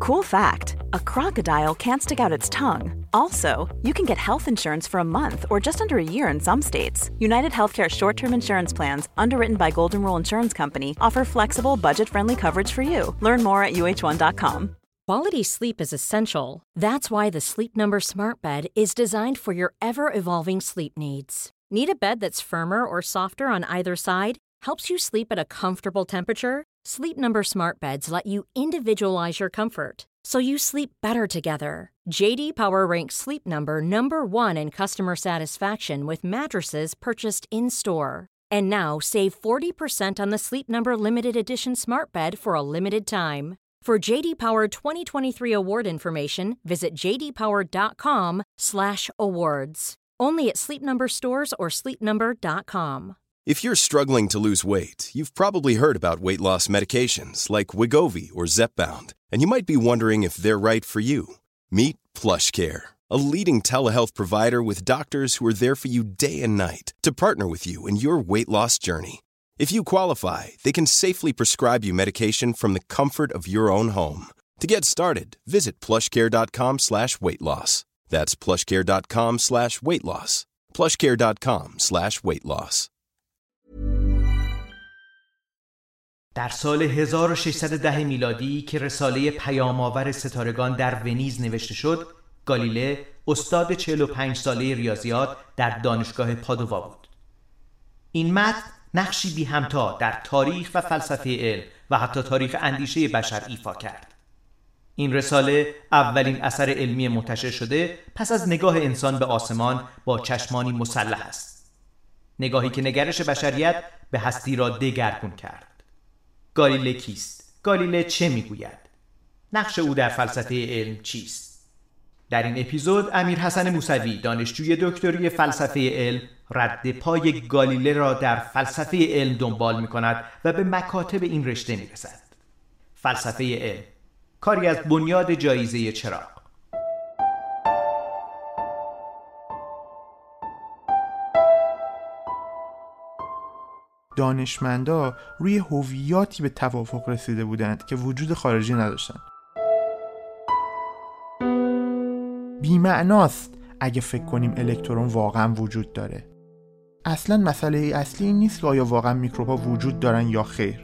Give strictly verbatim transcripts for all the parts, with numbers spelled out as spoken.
Cool fact, a crocodile can't stick out its tongue. Also, you can get health insurance for a month or just under a year in some states. United Healthcare short-term insurance plans, underwritten by Golden Rule Insurance Company, offer flexible, budget-friendly coverage for you. Learn more at U H one dot com. Quality sleep is essential. That's why the Sleep Number Smart Bed is designed for your ever-evolving sleep needs. Need a bed that's firmer or softer on either side? Helps you sleep at a comfortable temperature? Sleep Number Smart Beds let you individualize your comfort, so you sleep better together. J D Power ranks Sleep Number number one in customer satisfaction with mattresses purchased in-store. And now save forty percent on the Sleep Number Limited Edition Smart Bed for a limited time. For J D Power twenty twenty-three award information, visit j d power dot com slash awards. Only at Sleep Number stores or sleep number dot com. If you're struggling to lose weight, you've probably heard about weight loss medications like Wegovy or Zepbound, and you might be wondering if they're right for you. Meet PlushCare, a leading telehealth provider with doctors who are there for you day and night to partner with you in your weight loss journey. If you qualify, they can safely prescribe you medication from the comfort of your own home. To get started, visit plushcare.com slash weight loss. That's plushcare.com slash weight loss. plushcare.com slash weight loss. در سال هزار و ششصد و ده میلادی که رساله پیام‌آور ستارگان در ونیز نوشته شد، گالیله استاد چهل و پنج ساله ریاضیات در دانشگاه پادووا بود. این متن نقشی بی همتا در تاریخ و فلسفه علم و حتی تاریخ اندیشه بشر ایفا کرد. این رساله اولین اثر علمی منتشر شده پس از نگاه انسان به آسمان با چشمانی مسلح است. نگاهی که نگرش بشریت به هستی را دگرگون کرد. گالیله کیست؟ گالیله چه میگوید؟ نقش او در فلسفه علم چیست؟ در این اپیزود امیر حسن موسوی، دانشجوی دکتری فلسفه علم، رد پای گالیله را در فلسفه علم دنبال می‌کند و به مکاتب این رشته می‌رسد. فلسفه علم، کاری از بنیاد جایزه چراغ. دانشمندا روی هویاتی به توافق رسیده بودند که وجود خارجی نداشتند. بی‌معناست اگه فکر کنیم الکترون واقعا وجود داره. اصلا مسئله اصلی این نیست که آیا واقعا میکروب‌ها وجود دارن یا خیر.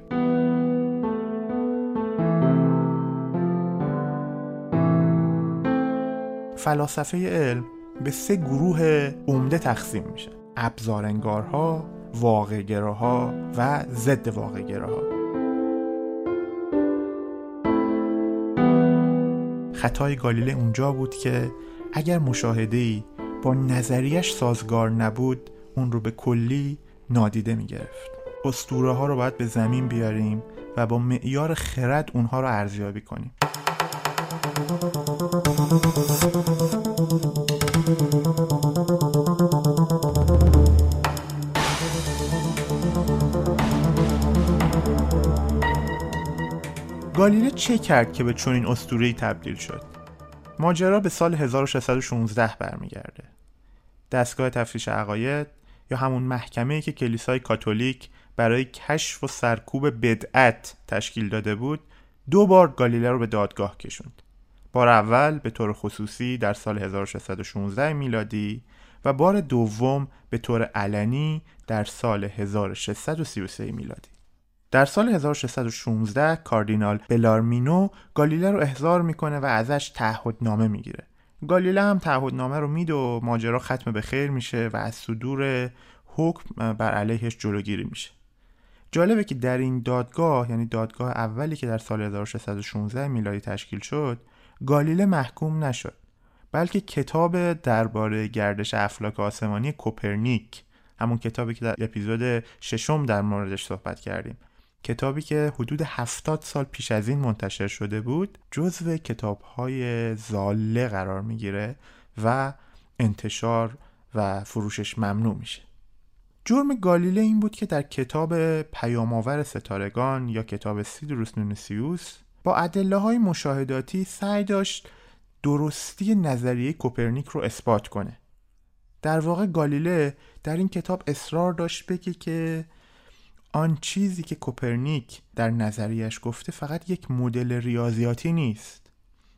فلاسفه علم به سه گروه عمده تقسیم میشه: ابزارنگارها، واقع‌گراها و ضد واقع‌گراها. خطای گالیله اونجا بود که اگر مشاهده‌ای با نظریش سازگار نبود، اون رو به کلی نادیده می‌گرفت. اسطوره‌ها رو باید به زمین بیاریم و با معیار خرد اونها رو ارزیابی کنیم. گالیله چه کرد که به چنین اسطوره‌ای تبدیل شد؟ ماجرا به سال هزار و ششصد و شانزده برمیگرده. دستگاه تفتیش عقاید یا همون محکمه‌ای که کلیسای کاتولیک برای کشف و سرکوب بدعت تشکیل داده بود، دو بار گالیله رو به دادگاه کشوند. بار اول به طور خصوصی در سال هزار و ششصد و شانزده میلادی و بار دوم به طور علنی در سال هزار و ششصد و سی و سه میلادی. در سال هزار و ششصد و شانزده کاردینال بلارمینو گالیله رو احضار میکنه و ازش تعهدنامه میگیره. گالیله هم تعهدنامه رو میده و ماجرا ختم به خیر میشه و از صدور حکم بر علیهش جلوگیری میشه. جالبه که در این دادگاه، یعنی دادگاه اولی که در سال هزار و ششصد و شانزده میلادی تشکیل شد، گالیله محکوم نشد، بلکه کتاب درباره گردش افلاک آسمانی کوپرنیک، همون کتابی که در اپیزود ششم در موردش صحبت کردیم، کتابی که حدود هفتاد سال پیش از این منتشر شده بود، جزو کتاب‌های ضاله قرار میگیره و انتشار و فروشش ممنوع میشه. جرم گالیله این بود که در کتاب پیام‌آور ستارگان یا کتاب سیدروس نونسیوس با ادله‌های مشاهداتی سعی داشت درستی نظریه کوپرنیک رو اثبات کنه. در واقع گالیله در این کتاب اصرار داشت بگه که آن چیزی که کوپرنیک در نظریش گفته فقط یک مدل ریاضیاتی نیست،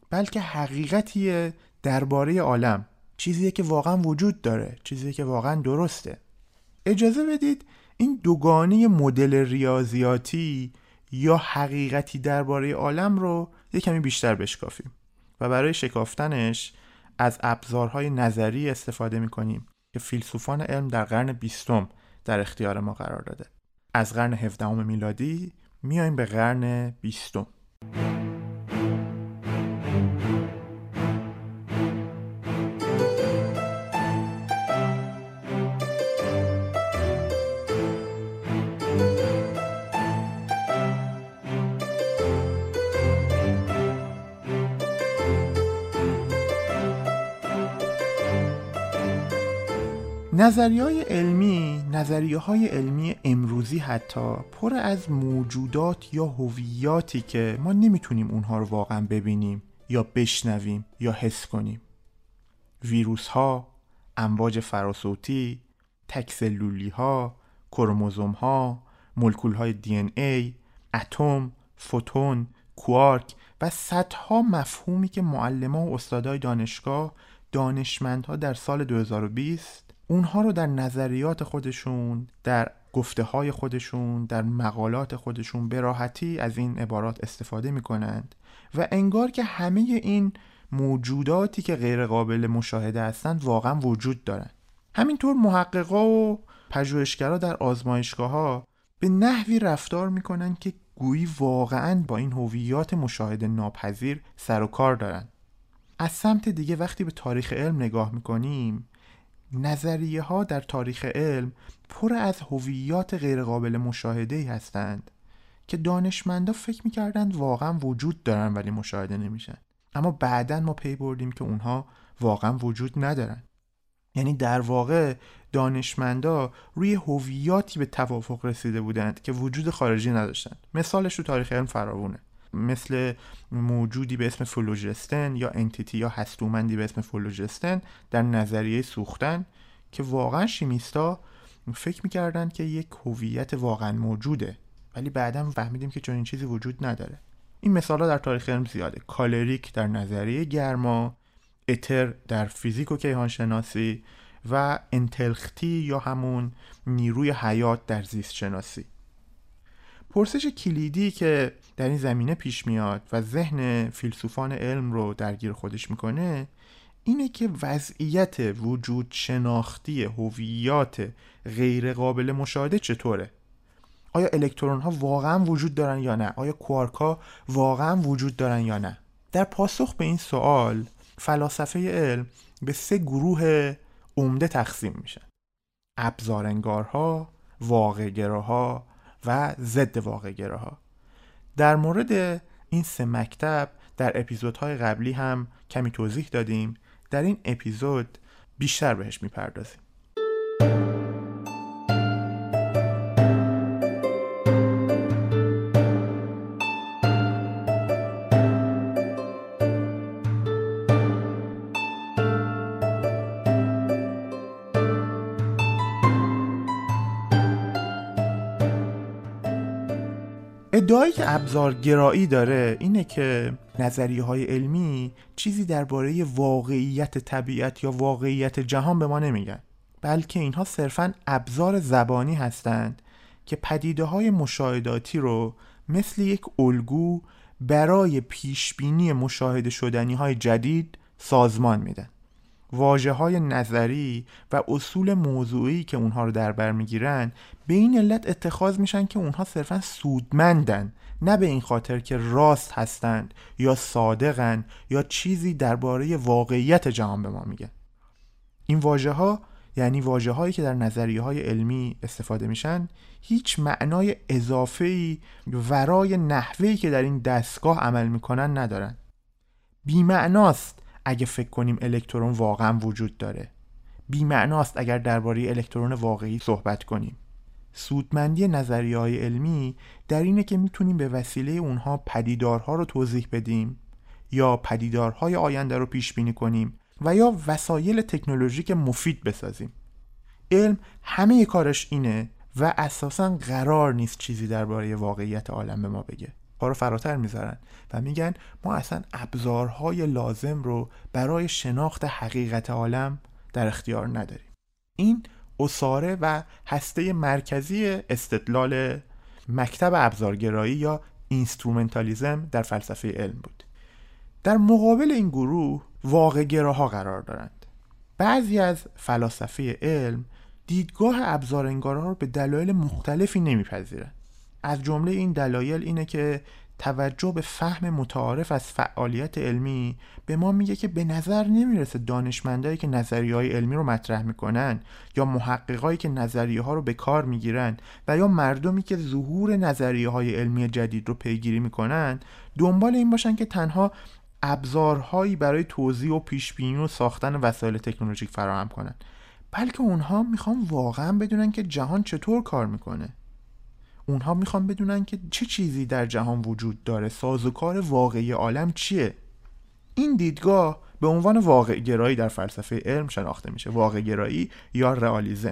بلکه حقیقتیه درباره عالم، چیزیه که واقعا وجود داره، چیزیه که واقعا درسته. اجازه بدید این دوگانه مدل ریاضیاتی یا حقیقتی درباره عالم رو یک کمی بیشتر بشکافیم و برای شکافتنش از ابزارهای نظری استفاده می‌کنیم که فیلسوفان علم در قرن بیستم در اختیار ما قرار داده. از قرن هفدهم میلادی میایم به قرن بیستم. نظریه‌های علمی، نظریه‌های علمی امروزی حتی پر از موجودات یا هویاتی که ما نمیتونیم اونها رو واقعا ببینیم یا بشنویم یا حس کنیم. ویروس‌ها، امواج فراسوتی، تک‌سلولی‌ها، کروموزوم‌ها، مولکول‌های دی ان ای، اتم، فوتون، کوارک و صدها مفهومی که معلمان و استادای دانشگاه، دانشمندها در سال دو هزار و بیست اونها رو در نظریات خودشون، در گفته‌های خودشون، در مقالات خودشون به راحتی از این عبارات استفاده می‌کنند و انگار که همه این موجوداتی که غیر قابل مشاهده هستند واقعا وجود دارند. همینطور محققا و پژوهشگرا در آزمایشگاه‌ها به نحوی رفتار می‌کنن که گویی واقعا با این هویات مشاهده ناپذیر سر و کار دارن. از سمت دیگه وقتی به تاریخ علم نگاه می‌کنیم، نظریه ها در تاریخ علم پر از هویات غیرقابل مشاهده‌ای هستند که دانشمندا فکر می‌کردند واقعا وجود دارن ولی مشاهده نمیشن، اما بعداً ما پی بردیم که اونها واقعا وجود ندارن. یعنی در واقع دانشمندا روی هویاتی به توافق رسیده بودند که وجود خارجی نداشتند. مثالش تو تاریخ علم فراوونه، مثل موجودی به اسم فلوژستن یا انتیتی یا هستومندی به اسم فلوژستن در نظریه سوختن که واقعا شیمیستا فکر میکردن که یک هویت واقعا موجوده، ولی بعداً فهمیدیم که چنین چیزی وجود نداره. این مثالا در تاریخ علم زیاده. کالریک در نظریه گرما، اتر در فیزیک و کیهان شناسی و انتلختی یا همون نیروی حیات در زیست شناسی. پرسش کلیدی که در این زمینه پیش میاد و ذهن فیلسوفان علم رو درگیر خودش میکنه اینه که وضعیت وجود شناختی هویات غیر قابل مشاهده چطوره؟ آیا الکترون ها واقعا وجود دارن یا نه؟ آیا کوارک ها واقعا وجود دارن یا نه؟ در پاسخ به این سوال فلاسفه علم به سه گروه عمده تقسیم میشن: ابزارنگارها، واقع‌گراها و ضد واقع‌گراها. در مورد این سه مکتب در اپیزودهای قبلی هم کمی توضیح دادیم. در این اپیزود بیشتر بهش میپردازیم. ادعایی که ابزارگرایی داره اینه که نظریه‌های علمی چیزی درباره واقعیت طبیعت یا واقعیت جهان به ما نمیگن، بلکه اینها صرفاً ابزار زبانی هستند که پدیده‌های مشاهداتی رو مثل یک الگو برای پیشبینی مشاهده شدنی‌های جدید سازمان میدن. واژه‌های نظری و اصول موضوعی که اونها رو در بر میگیرن به این علت اتخاذ میشن که اونها صرفاً سودمندن، نه به این خاطر که راست هستند یا صادقن یا چیزی درباره واقعیت جهان به ما میگن. این واژه‌ها یعنی واژه‌هایی که در نظریه‌های علمی استفاده میشن هیچ معنای اضافه‌ای ورای نحوهی که در این دستگاه عمل میکنن ندارن. بی‌معناست اگه فکر کنیم الکترون واقعا وجود داره. بی‌معناست اگر درباره الکترون واقعی صحبت کنیم. سودمندی نظریه‌های علمی در اینه که میتونیم به وسیله اونها پدیدارها رو توضیح بدیم یا پدیدارهای آینده رو پیش بینی کنیم و یا وسایل تکنولوژیک مفید بسازیم. علم همه کارش اینه و اساساً قرار نیست چیزی درباره واقعیت عالم به ما بگه. پا رو فراتر میذارن و میگن ما اصلا ابزارهای لازم رو برای شناخت حقیقت عالم در اختیار نداریم. این اساره و هسته مرکزی استدلال مکتب ابزارگرایی یا اینسترومنتالیسم در فلسفه علم بود. در مقابل این گروه واقع‌گراها قرار دارند. بعضی از فلاسفه علم دیدگاه ابزارانگارها رو به دلایل مختلفی نمیپذیرند. از جمله این دلایل اینه که توجه به فهم متعارف از فعالیت علمی به ما میگه که به نظر نمیرسه دانشمندایی که نظریه‌های علمی رو مطرح میکنن یا محققایی که نظریه‌ها رو به کار میگیرن و یا مردمی که ظهور نظریه‌های علمی جدید رو پیگیری میکنن دنبال این باشن که تنها ابزارهایی برای توضیح و پیشبینی و ساختن وسایل تکنولوژیک فراهم کنن، بلکه اونها میخوان واقعا بدونن که جهان چطور کار میکنه. اونها میخوان بدونن که چه چیزی در جهان وجود داره، سازوکار واقعی عالم چیه. این دیدگاه به عنوان واقع گرایی در فلسفه علم شناخته میشه، واقع گرایی یا رئالیسم.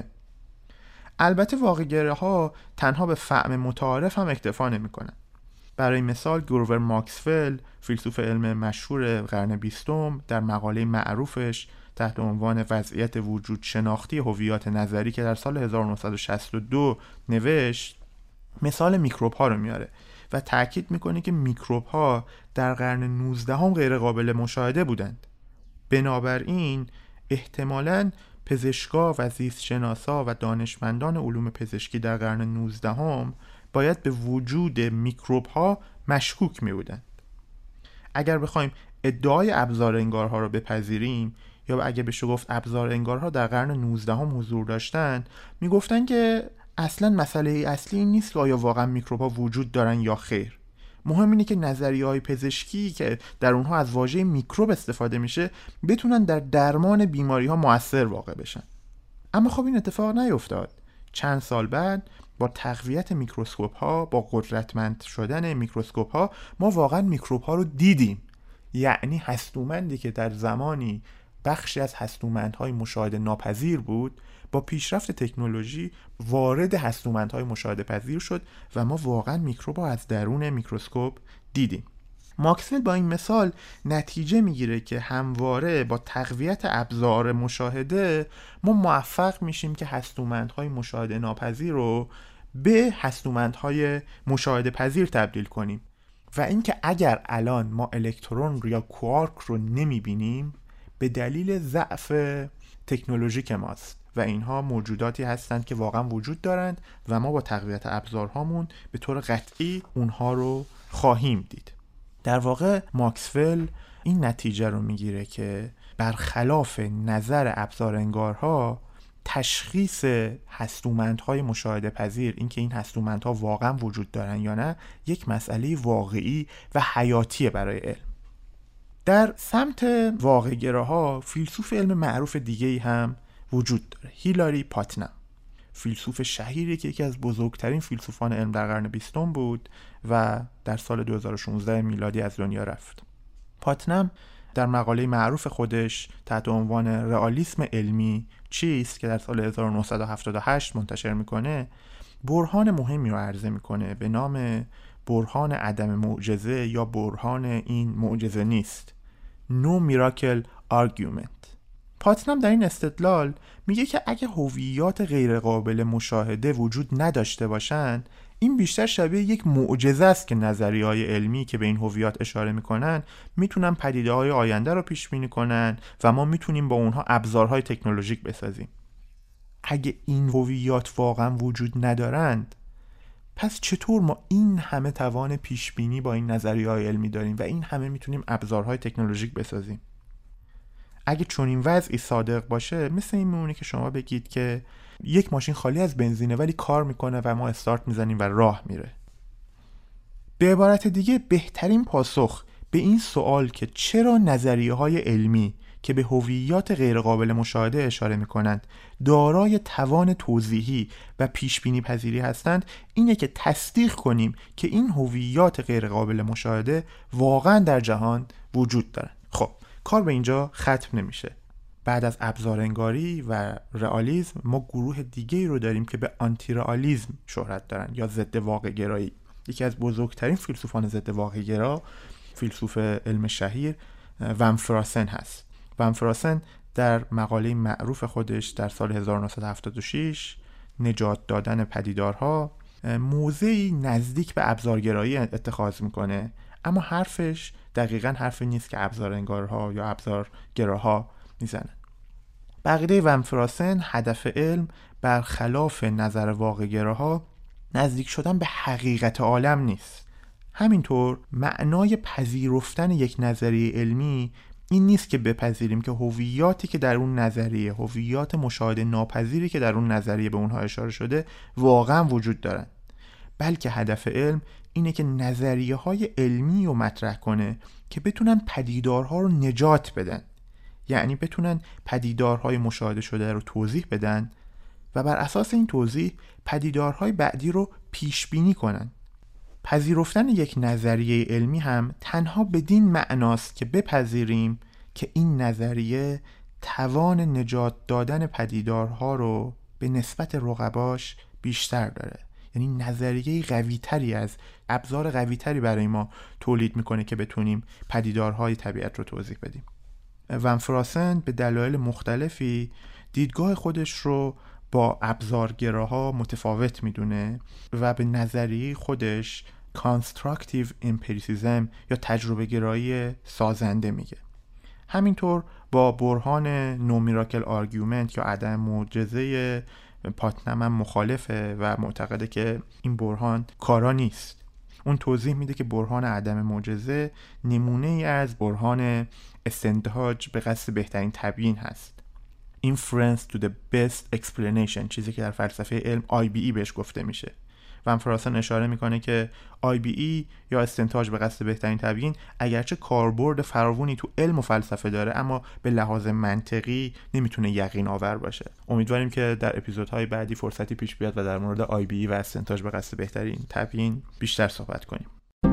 البته واقع گراها تنها به فهم متعارف هم اکتفا نمیکنن. برای مثال گروور ماکسول، فیلسوف علم مشهور قرن بیستم، در مقاله معروفش تحت عنوان وضعیت وجود شناختی هویات نظری که در سال هزار و نهصد و شصت و دو نوشت، مثال میکروب ها رو میاره و تأکید میکنه که میکروب ها در قرن نوزدهم غیر قابل مشاهده بودند. بنابراین احتمالاً پزشکا و زیست شناسا و دانشمندان علوم پزشکی در قرن نوزدهم باید به وجود میکروب ها مشکوک می بودند. اگر بخوایم ادعای ابزار انگارها رو بپذیریم یا اگر بشه گفت ابزار انگارها در قرن نوزدهم حضور داشتن، می گفتن که اصلا مسئله اصلی این نیست که آیا واقعا میکروب ها وجود دارن یا خیر. مهم اینه که نظریه های پزشکی که در اونها از واژه میکروب استفاده میشه بتونن در درمان بیماری ها مؤثر واقع بشن. اما خب این اتفاق نیفتاد. چند سال بعد با تقویت میکروسکوپ ها، با قدرتمند شدن میکروسکوپ ها، ما واقعا میکروب ها رو دیدیم. یعنی هستومندی که در زمانی بخشی از هستومندهای مشاهده ناپذیر بود، با پیشرفت تکنولوژی وارد هستومندهای مشاهده پذیر شد و ما واقعا میکروب ها از درون میکروسکوپ دیدیم. ماکسول با این مثال نتیجه میگیره که همواره با تقویت ابزار مشاهده ما موفق میشیم که هستومندهای مشاهده ناپذیر رو به هستومندهای مشاهده پذیر تبدیل کنیم و اینکه اگر الان ما الکترون یا کوارک رو نمیبینیم به دلیل ضعف تکنولوژیک ماست و اینها موجوداتی هستند که واقعا وجود دارند و ما با تقویت ابزارهامون به طور قطعی اونها رو خواهیم دید. در واقع ماکسول این نتیجه رو میگیره که برخلاف نظر ابزارانگارها تشخیص هستومندهای مشاهده پذیر، اینکه این هستومندها واقعا وجود دارن یا نه، یک مسئله واقعی و حیاتیه برای علم. در سمت واقع‌گراها فیلسوف علم معروف دیگه‌ای هم وجود داره، هیلاری پاتنم، فیلسوف شهیری که یکی از بزرگترین فیلسوفان علم در قرن بیستم بود و در سال دو هزار و شانزده میلادی از دنیا رفت. پاتنم در مقاله معروف خودش تحت عنوان رئالیسم علمی چیست که در سال هزار و نهصد و هفتاد و هشت منتشر میکنه، برهان مهمی رو عرضه میکنه به نام برهان عدم معجزه یا برهان این معجزه نیست، No Miracle Argument. پاتنم در این استدلال میگه که اگه هویات غیر قابل مشاهده وجود نداشته باشن، این بیشتر شبیه یک معجزه است که نظریه‌های علمی که به این هویات اشاره میکنن میتونن پدیده‌های آینده رو پیش بینی کنن و ما میتونیم با اونها ابزارهای تکنولوژیک بسازیم. اگه این هویات واقعا وجود ندارند، پس چطور ما این همه توان پیش بینی با این نظریه‌های علمی داریم و این همه میتونیم ابزارهای تکنولوژیک بسازیم؟ اگه چنین وضعی صادق باشه، مثل این میمونه که شما بگید که یک ماشین خالی از بنزینه ولی کار میکنه و ما استارت میزنیم و راه میره. به عبارت دیگه بهترین پاسخ به این سوال که چرا نظریه‌های علمی که به هویات غیرقابل مشاهده اشاره میکنند دارای توان توضیحی و پیشبینی پذیری هستند، اینه که تصدیق کنیم که این هویات غیرقابل مشاهده واقعا در جهان وجود دارند. خب کار به اینجا ختم نمیشه. بعد از ابزارانگاری و رئالیسم ما گروه دیگه‌ای رو داریم که به آنتی رئالیسم شهرت دارن یا ضد واقع گرایی. یکی از بزرگترین فیلسوفان ضد واقع‌گرا، فیلسوف علم شهیر ون فراسن هست. ون فراسن در مقاله معروف خودش در سال هزار و نهصد و هفتاد و شش نجات دادن پدیدارها موضعی نزدیک به ابزارگرایی اتخاذ میکنه، اما حرفش دقیقاً حرفی نیست که ابزارانگارها یا ابزارگراها میزنن. بقیده ون فراسن هدف علم برخلاف نظر واقع‌گراها نزدیک شدن به حقیقت عالم نیست. همینطور معنای پذیرفتن یک نظریه علمی این نیست که بپذیریم که هویاتی که در اون نظریه، هویات مشاهده ناپذیری که در اون نظریه به اونها اشاره شده واقعا وجود دارن، بلکه هدف علم اینه که نظریه های علمی رو مطرح کنه که بتونن پدیدارها رو نجات بدن، یعنی بتونن پدیدارهای مشاهده شده رو توضیح بدن و بر اساس این توضیح پدیدارهای بعدی رو پیش بینی کنن. پذیرفتن یک نظریه علمی هم تنها بدین معناست که بپذیریم که این نظریه توان نجات دادن پدیدارها رو به نسبت رقباش بیشتر داره، یعنی نظریه قوی تری از ابزار قوی تری برای ما تولید میکنه که بتونیم پدیدارهای طبیعت رو توضیح بدیم. ون فراسن به دلایل مختلفی دیدگاه خودش رو با ابزارگراها متفاوت میدونه و به نظریه خودش کانستراکتیو امپریسیزم یا تجربه گرایی سازنده میگه. همینطور با برهان نو میراکل آرگومنت یا عدم معجزه پاتنم هم مخالفه و معتقده که این برهان کارا نیست. اون توضیح میده که برهان عدم معجزه نمونه ای از برهان استنتاج به قصد بهترین تبیین هست. Inference to the best explanation، چیزی که در فلسفه علم آی بی ای بهش گفته میشه. ون فراسن اشاره میکنه که آی بی ای یا استنتاج به قصد بهترین تبیین اگرچه کاربرد فراوانی تو علم و فلسفه داره، اما به لحاظ منطقی نمیتونه یقین آور باشه. امیدواریم که در اپیزودهای بعدی فرصتی پیش بیاد و در مورد آی بی ای و استنتاج به قصد بهترین تبیین بیشتر صحبت کنیم.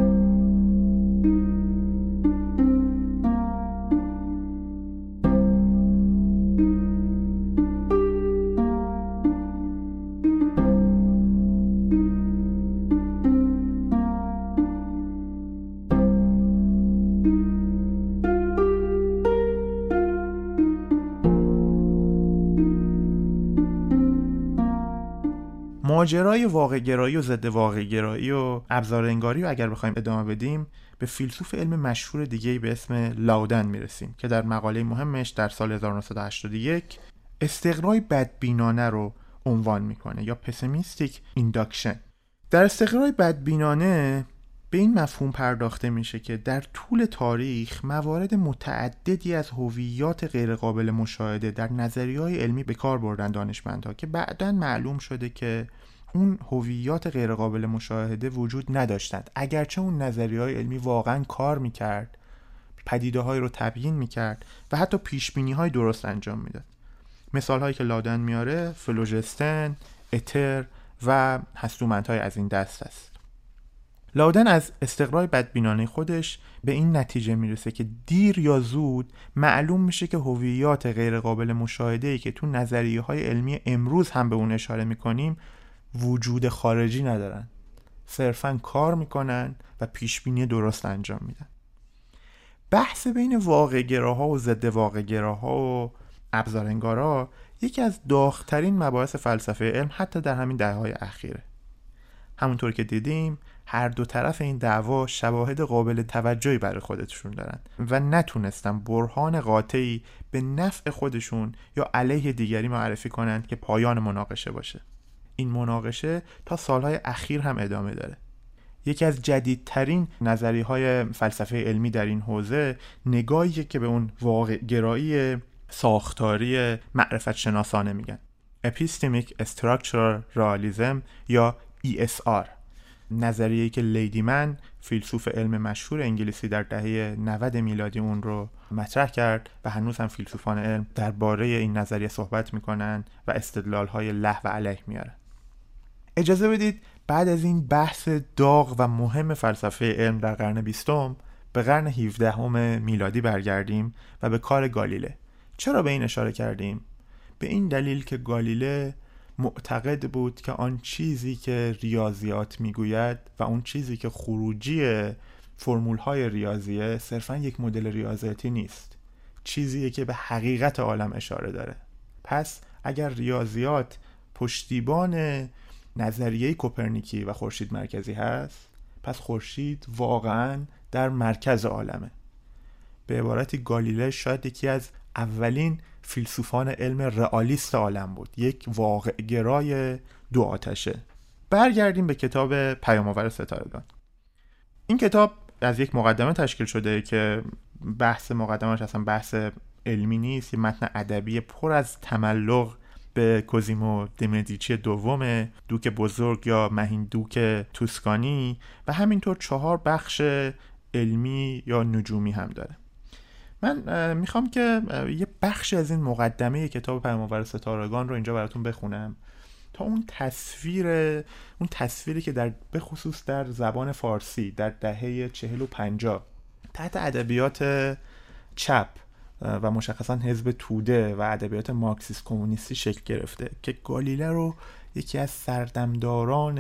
ماجرای واقع‌گرایی و ضد واقع‌گرایی و ابزارانگاری رو اگر بخوایم ادامه بدیم به فیلسوف علم مشهور دیگه‌ای به اسم لاودن میرسیم که در مقاله مهمش در سال هزار و نهصد و هشتاد و یک استقرای بدبینانه رو عنوان میکنه یا پسیمیستیک اینداکشن. در استقرای بدبینانه به این مفهوم پرداخته میشه که در طول تاریخ موارد متعددی از هویات غیرقابل مشاهده در نظریه‌های علمی به کار بردن دانشمندها که بعداً معلوم شده که اون هویات غیرقابل مشاهده وجود نداشتند، اگرچه اون نظریه‌های علمی واقعاً کار میکرد، پدیده‌هایی رو تبیین میکرد و حتی پیشبینی‌های درست انجام میداد. مثال‌هایی که لاودن میاره فلوژستن، اتر و هستومندهای از این دست است. لاودن از استقرای بدبینانه خودش به این نتیجه میرسه که دیر یا زود معلوم میشه که هویات غیرقابل مشاهده‌ای که تو نظریه‌های علمی امروز هم به اون اشاره میکنیم وجود خارجی ندارن، صرفاً کار میکنن و پیشبینی درست انجام میدن. بحث بین واقع‌گراها و ضد واقع‌گراها و ابزارانگارا یکی از داغ‌ترین مباحث فلسفه علم حتی در همین دهه‌های اخیره. همونطور که دیدیم هر دو طرف این دعوا شواهد قابل توجهی برای خودشون دارن و نتونستن برهان قاطعی به نفع خودشون یا علیه دیگری معرفی کنند که پایان مناقشه باشه. این مناقشه تا سالهای اخیر هم ادامه داره. یکی از جدیدترین نظریه‌های فلسفه علمی در این حوزه نگاهی که به اون واقع گرایی ساختاری معرفت شناسانه میگن، Epistemic Structural Realism یا ای اس آر، نظریه‌ای که لیدیمن فیلسوف علم مشهور انگلیسی در دهه نود میلادی اون رو مطرح کرد و هنوز هم فیلسوفان علم درباره این نظریه صحبت میکنن و استدلال‌های له و علیه میارن. اجازه بدید بعد از این بحث داغ و مهم فلسفه علم در قرن بیستم به قرن هفدهم میلادی برگردیم و به کار گالیله. چرا به این اشاره کردیم؟ به این دلیل که گالیله معتقد بود که آن چیزی که ریاضیات میگوید و اون چیزی که خروجی فرمول‌های ریاضیه صرفاً یک مدل ریاضیاتی نیست، چیزیه که به حقیقت عالم اشاره داره. پس اگر ریاضیات پشتیبان نظریه کوپرنیکی و خورشید مرکزی هست، پس خورشید واقعاً در مرکز عالمه. به عبارتی گالیله شاید یکی از اولین فیلسوفان علم رئالیست عالم بود، یک واقع گرای دو آتشه. برگردیم به کتاب پیام‌آور ستارگان. این کتاب از یک مقدمه تشکیل شده که بحث مقدمه‌اش اصلا بحث علمی نیست، یه متن ادبی پر از تملق به کوزیمو د مدیچی دوم، دوک بزرگ یا مهین دوک توسکانی، و همینطور چهار بخش علمی یا نجومی هم داره. من میخوام که یه بخش از این مقدمه کتاب پیام‌آور ستارگان رو اینجا براتون بخونم تا اون تصویر اون تصویری که در به خصوص در زبان فارسی در دهه چهل و پنجاه تحت ادبیات چپ و مشخصا حزب توده و ادبیات مارکسیست کمونیستی شکل گرفته که گالیله رو یکی از سردمداران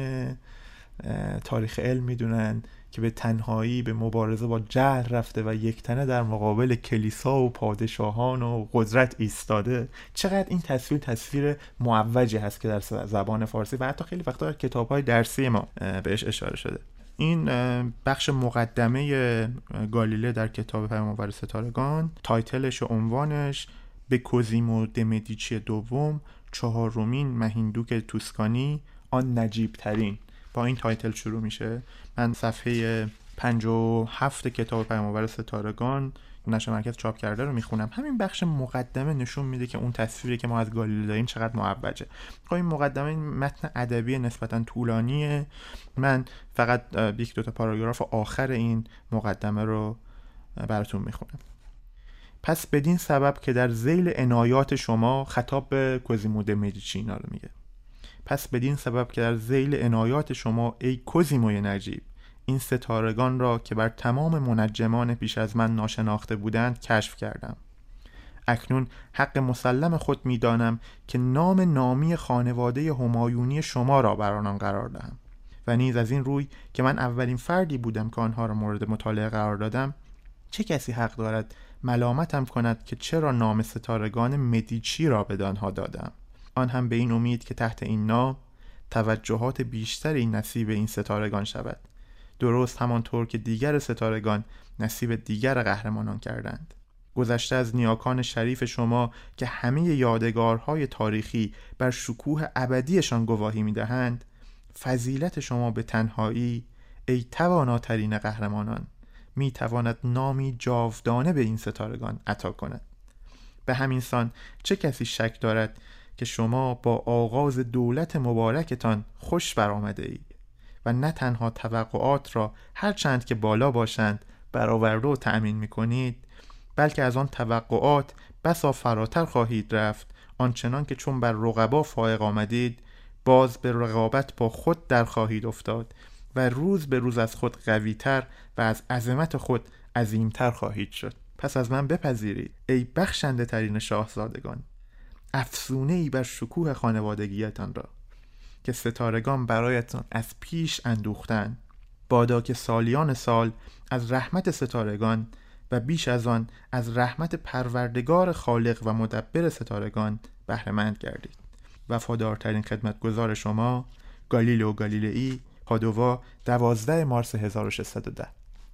تاریخ علم میدونن که به تنهایی به مبارزه با جهل رفته و یکتنه در مقابل کلیسا و پادشاهان و قدرت ایستاده. چقدر این تصویر تصویر معوجی هست که در زبان فارسی و حتی خیلی وقتا در کتاب‌های درسی ما بهش اشاره شده. این بخش مقدمه گالیله در کتاب پیام‌آور ستارگان، تایتلش و عنوانش به کوزیمو د مدیچی دوم، چهارمین مهین دوک توسکانی، آن نجیب ترین، با این تایتل شروع میشه. من صفحه پنجاه و هفت کتاب پیام‌آور ستارگان نشر مرکز چاپ کرده رو میخونم. همین بخش مقدمه نشون میده که اون تصویری که ما از گالیله داریم چقدر معوجه. خب این مقدمه این متن ادبی نسبتاً طولانیه. من فقط یک دو تا پاراگراف آخر این مقدمه رو براتون میخونم. پس بدین سبب که در ذیل عنایات شما، خطاب به کوزیمو د مدیچی اینا رو میگه، پس بدین سبب که در ذیل عنایات شما ای کوزیموی نجیب، این ستارگان را که بر تمام منجمان پیش از من ناشناخته بودند کشف کردم. اکنون حق مسلم خود می‌دانم که نام نامی خانواده همایونی شما را بر آنان قرار دهم و نیز از این روی که من اولین فردی بودم که آنها را مورد مطالعه قرار دادم، چه کسی حق دارد ملامتم کند که چرا نام ستارگان مدیچی را به آنها دادم؟ آن هم به این امید که تحت این نام توجهات بیشتری نصیب این ستارگان شود، درست همانطور که دیگر ستارگان نصیب دیگر قهرمانان کردند. گذشته از نیاکان شریف شما که همه یادگارهای تاریخی بر شکوه ابدیشان گواهی می‌دهند، فضیلت شما به تنهایی ای تواناترین قهرمانان می‌تواند نامی جاودانه به این ستارگان عطا کند. به همین سان چه کسی شک دارد که شما با آغاز دولت مبارکتان خوش برآمده اید و نه تنها توقعات را هر چند که بالا باشند برآورده و تأمین می‌کنید، بلکه از آن توقعات بسا فراتر خواهید رفت، آنچنان که چون بر رقبا فائق آمدید باز به رقابت با خود در خواهید افتاد و روز به روز از خود قوی‌تر و از عظمت خود عظیم‌تر خواهید شد. پس از من بپذیرید ای بخشنده ترین شاهزادگان، افسونه ای بر شکوه خانوادگیتان را که ستارگان برایتان از پیش اندوختند. بادا که سالیان سال از رحمت ستارگان و بیش از آن از رحمت پروردگار خالق و مدبر ستارگان بهره مند گردید. وفادارترین خدمتگزار شما، گالیلئو گالیلئی، پادووا، دوازده مارس هزار و ششصد و ده.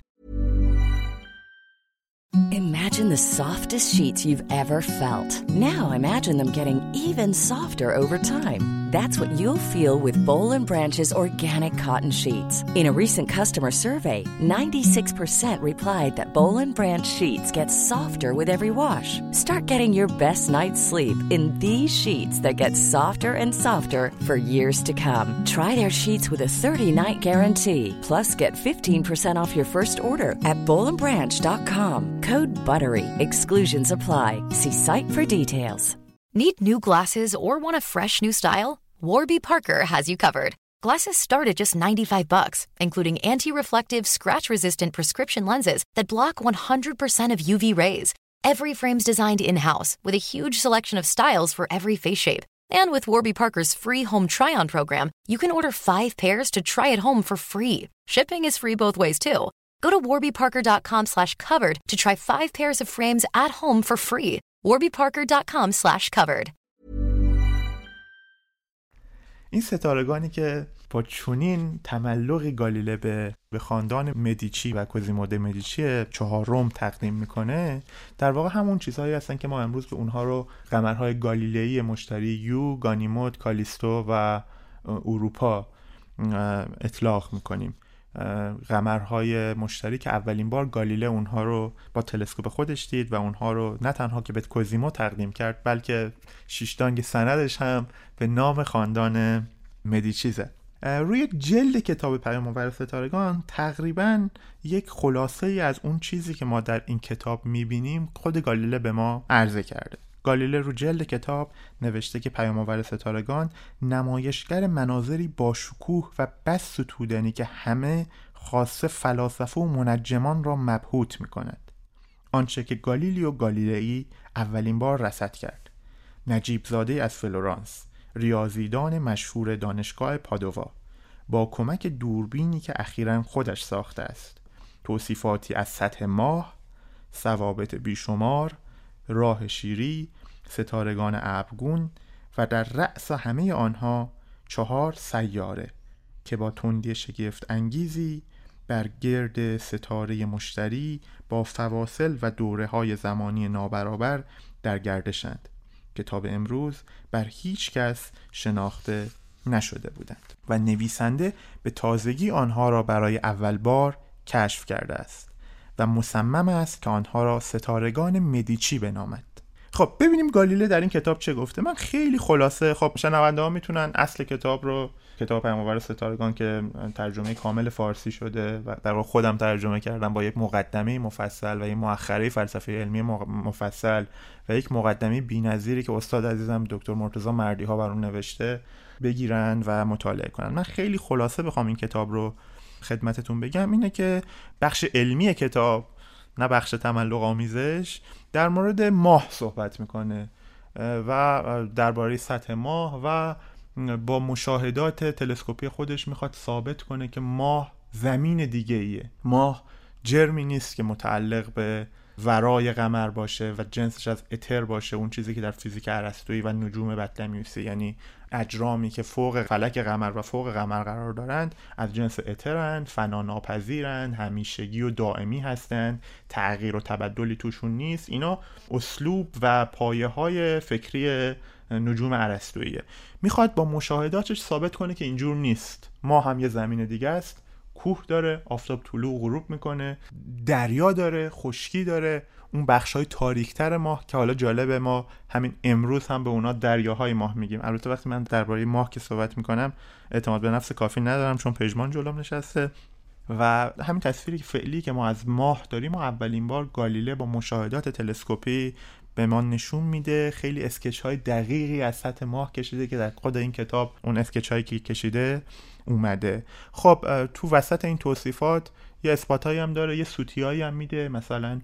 Imagine the softest sheets you've ever felt. Now imagine them getting even softer over time. That's what you'll feel with Boll and Branch's organic cotton sheets. In a recent customer survey, ninety-six percent replied that Boll and Branch sheets get softer with every wash. Start getting your best night's sleep in these sheets that get softer and softer for years to come. Try their sheets with a thirty-night guarantee. Plus, get fifteen percent off your first order at boll and branch dot com. Code BUTTERY. Exclusions apply. See site for details. Need new glasses or want a fresh new style? Warby Parker has you covered. Glasses start at just ninety-five bucks, including anti-reflective, scratch-resistant prescription lenses that block one hundred percent of U V rays. Every frame's designed in-house with a huge selection of styles for every face shape. And with Warby Parker's free home try-on program, you can order five pairs to try at home for free. Shipping is free both ways, too. Go to warbyparker.com slash covered to try five pairs of frames at home for free. warbyparker.com slash covered. این ستارگانی که با چونین تملقی گالیله به به خاندان مدیچی و کوزیمو د مدیچی چهارم تقدیم میکنه، در واقع همون چیزهایی هستن که ما امروز به اونها رو قمرهای گالیلئی مشتری یو، گانیمود، کالیستو و اروپا اطلاق میکنیم. قمرهای مشتری که اولین بار گالیله اونها رو با تلسکوپ خودش دید و اونها رو نه تنها که به کوزیمو تقدیم کرد، بلکه شیشتانگ سندش هم به نام خاندان مدیچی زد. روی جلد کتاب پیام‌آور ستارگان تقریباً یک خلاصه ای از اون چیزی که ما در این کتاب میبینیم خود گالیله به ما عرضه کرده. گالیله رو جلد کتاب نوشته که پیام‌آور ستارگان نمایشگر مناظری با شکوه و بس ستودنی که همه خاصه فلاسفه و منجمان را مبهوت می‌کند. آنچه که گالیلیو گالیلئی اولین بار رصد کرد. نجیب زاده از فلورانس، ریاضیدان مشهور دانشگاه پادووا، با کمک دوربینی که اخیراً خودش ساخته است، توصیفاتی از سطح ماه، ثوابت بیشمار، راه شیری، ستارگان ابرگون و در رأس همه آنها چهار سیاره که با تندی شگفت انگیزی بر گرد ستاره مشتری با فواصل و دوره‌های زمانی نابرابر در گردشند که تا به امروز بر هیچ کس شناخته نشده بودند و نویسنده به تازگی آنها را برای اول بار کشف کرده است و مصمم است که آنها را ستارگان مدیچی بنامد. خب ببینیم گالیله در این کتاب چه گفته. من خیلی خلاصه، خب شنونده ها میتونن اصل کتاب رو، کتاب پیام‌آور ستارگان که ترجمه کامل فارسی شده و در واقع خودم ترجمه کردم با یک مقدمه مفصل و یک مؤخره فلسفه علمی مفصل و یک مقدمه بی‌نظیری که استاد عزیزم دکتر مرتضی مردی‌ها بر اون نوشته بگیرن و مطالعه کنن. من خیلی خلاصه بخوام این کتاب رو خدمتتون بگم اینه که بخش علمی کتاب، نه بخش تملق آمیزش، در مورد ماه صحبت میکنه و درباره سطح ماه و با مشاهدات تلسکوپی خودش میخواد ثابت کنه که ماه زمین دیگه ایه. ماه جرمی نیست که متعلق به ورای قمر باشه و جنسش از اتر باشه، اون چیزی که در فیزیک ارسطویی و نجوم بطلمیوسی، یعنی اجرامی که فوق فلک قمر و فوق قمر قرار دارند، از جنس اترند، فناناپذیرند، همیشگی و دائمی هستند، تغییر و تبدلی توشون نیست. اینا اسلوب و پایه های فکری نجوم ارسطوییه. میخواد با مشاهداتش ثابت کنه که اینجور نیست. ما هم یه زمین دیگه است، کوه داره، آفتاب طلوع و غروب میکنه، دریا داره، خشکی داره، اون بخشای تاریک‌تر ماه که حالا جالبه ما همین امروز هم به اونا دریاهای ماه میگیم. البته وقتی من درباره ماه که صحبت میکنم اعتماد به نفس کافی ندارم چون پژمان جلوم نشسته و همین تصویری که فعلی که ما از ماه داریم و اولین بار گالیله با مشاهدات تلسکوپی به ما نشون میده. خیلی اسکچ های دقیقی از سطح ماه کشیده که در خود این کتاب اون اسکچ هایی که کشیده اومده. خب تو وسط این توصیفات یه اثبات هایی هم داره، یه سوتی هایی هم میده. مثلا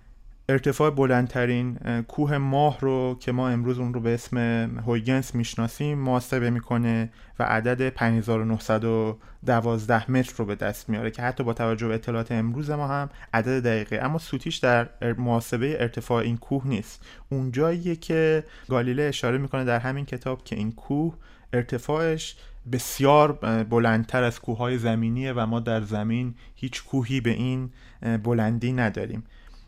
ارتفاع بلندترین کوه ماه رو که ما امروز اون رو به اسم هویگنس میشناسیم محاسبه میکنه و عدد پنج هزار و نهصد و دوازده متر رو به دست میاره که حتی با توجه به اطلاعات امروز ما هم عدد دقیقه، اما سوتیش در محاسبه ارتفاع این کوه نیست. اون جاییه که گالیله اشاره میکنه در همین کتاب که این کوه ارتفاعش بسیار بلندتر از کوههای زمینیه و ما در زمین هیچ کوهی به این بلندی نداریم.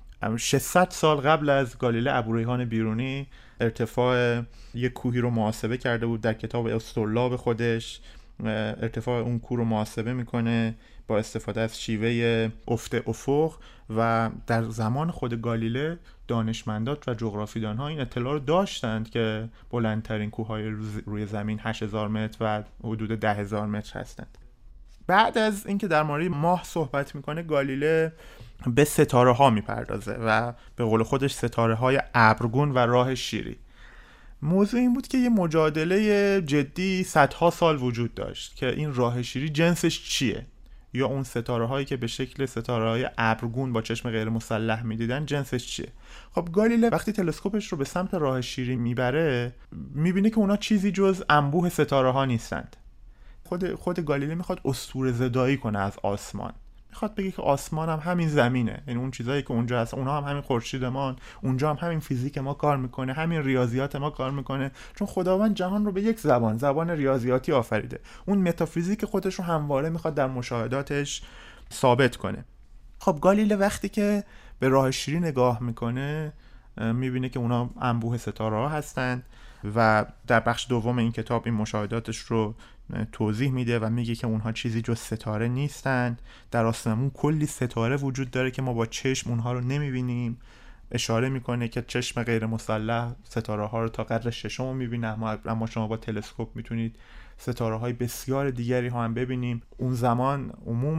ششصد سال قبل از گالیله ابوریحان بیرونی ارتفاع یک کوهی رو محاسبه کرده بود. در کتاب استرلاب خودش ارتفاع اون کوه رو محاسبه میکنه با استفاده از شیوه افت افق و در زمان خود گالیله دانشمندات و جغرافیدان‌ها این اطلاع رو داشتند که بلندترین کوههای روی زمین هشت هزار متر و حدود ده هزار متر هستند. بعد از اینکه در مورد ماه صحبت میکنه گالیله به ستاره ها میپردازه و به قول خودش ستاره های ابرگون و راه شیری. موضوع این بود که یه مجادله جدی صدها سال وجود داشت که این راه شیری جنسش چیه، یا اون ستاره هایی که به شکل ستاره های ابرگون با چشم غیر مسلح میدیدن جنسش چیه. خب گالیله وقتی تلسکوپش رو به سمت راه شیری میبره میبینه که اونا چیزی جز انبوه ستاره ها نیستند. خود خود گالیله میخواد اسطوره زدایی کنه از آسمان، میخواد بگه که آسمان هم همین زمینه، یعنی اون چیزایی که اونجا هست اونها هم همین خورشیدمان، اونجا هم همین فیزیک ما کار میکنه، همین ریاضیات ما کار میکنه، چون خداوند جهان رو به یک زبان زبان ریاضیاتی آفریده. اون متافیزیک خودش رو همواره میخواد در مشاهداتش ثابت کنه. خب گالیله وقتی که به راه شیری نگاه میکنه میبینه که اونا انبوه ستاره ها هستند و در بخش دوم این کتاب این مشاهداتش رو توضیح میده و میگه که اونها چیزی جز ستاره نیستن. در آسمون کلی ستاره وجود داره که ما با چشم اونها رو نمیبینیم. اشاره میکنه که چشم غیر مسلح ستاره ها رو تا قدر ششم میبینه، اما شما با تلسکوپ میتونید ستاره های بسیار دیگری ها هم ببینیم. اون زمان عموم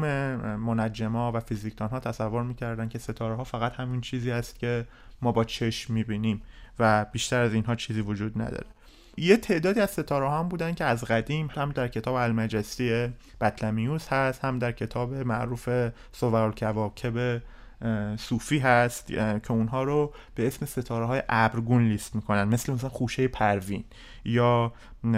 منجما و فیزیکدان ها تصور میکردن که ستاره ها فقط همین چیزی است که ما با چشم میبینیم و بیشتر از اینها چیزی وجود نداره. یه تعدادی از ستاره ها هم بودن که از قدیم هم در کتاب المجستی بطلمیوس هست، هم در کتاب معروف صورالکواکب صوفی هست که اونها رو به اسم ستاره های ابرگون لیست میکنن، مثل مثلا خوشه پروین یا